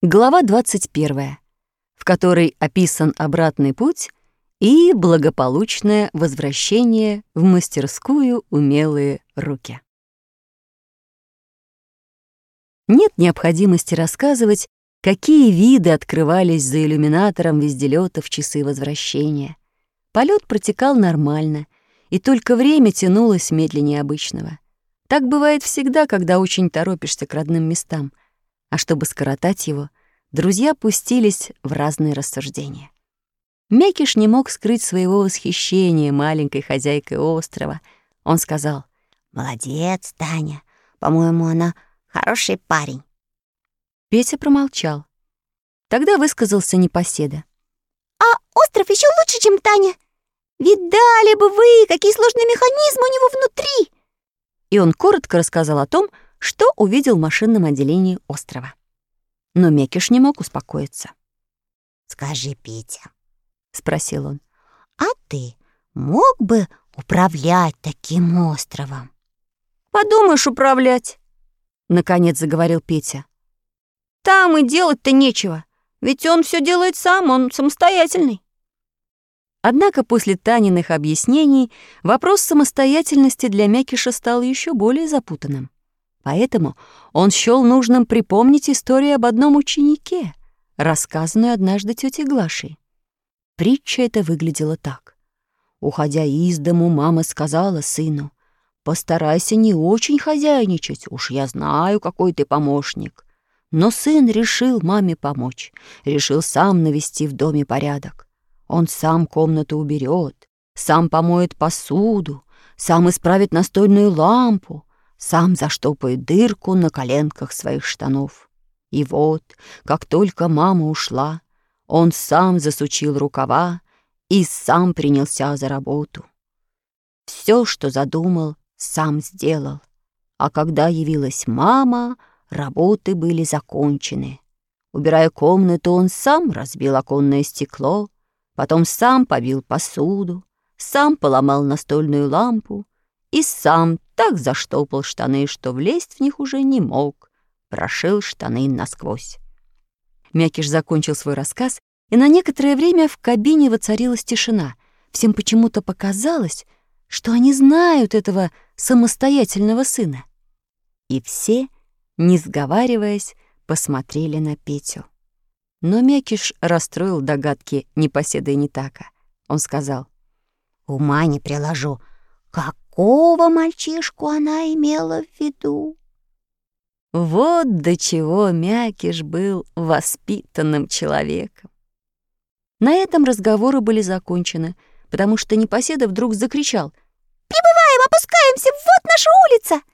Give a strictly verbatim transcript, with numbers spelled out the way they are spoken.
Глава двадцать первая, в которой описан обратный путь и благополучное возвращение в мастерскую умелые руки. Нет необходимости рассказывать, какие виды открывались за иллюминатором везделёта в часы возвращения. Полет протекал нормально, и только время тянулось медленнее обычного. Так бывает всегда, когда очень торопишься к родным местам. А чтобы скоротать его, друзья пустились в разные рассуждения. Мякиш не мог скрыть своего восхищения маленькой хозяйкой острова. Он сказал: «Молодец, Таня. По-моему, она хороший парень». Петя промолчал. Тогда высказался непоседа. «А остров еще лучше, чем Таня. Видали бы вы, какие сложные механизмы у него внутри!» И он коротко рассказал о том, что увидел в машинном отделении острова. Но Мякиш не мог успокоиться. «Скажи, Петя, — спросил он, — а ты мог бы управлять таким островом?» «Подумаешь, управлять!» — наконец заговорил Петя. «Там и делать-то нечего, ведь он все делает сам, он самостоятельный». Однако после Таниных объяснений вопрос самостоятельности для Мякиша стал еще более запутанным. Поэтому он счёл нужным припомнить историю об одном ученике, рассказанную однажды тётей Глашей. Притча эта выглядела так. Уходя из дому, мама сказала сыну: «Постарайся не очень хозяйничать, уж я знаю, какой ты помощник». Но сын решил маме помочь, решил сам навести в доме порядок. Он сам комнату уберет, сам помоет посуду, сам исправит настольную лампу, сам заштопает дырку на коленках своих штанов. И вот, как только мама ушла, он сам засучил рукава и сам принялся за работу. Все, что задумал, сам сделал. А когда явилась мама, работы были закончены. Убирая комнату, он сам разбил оконное стекло, потом сам побил посуду, сам поломал настольную лампу и сам так заштопал штаны, что влезть в них уже не мог, прошил штаны насквозь. Мякиш закончил свой рассказ, и на некоторое время в кабине воцарилась тишина. Всем почему-то показалось, что они знают этого самостоятельного сына. И все, не сговариваясь, посмотрели на Петю. Но Мякиш расстроил догадки непоседа и Нитака. Он сказал: «Ума не приложу, какого мальчишку она имела в виду?» Вот до чего Мякиш был воспитанным человеком. На этом разговоры были закончены, потому что непоседа вдруг закричал: «Прибываем, опускаемся, вот наша улица!»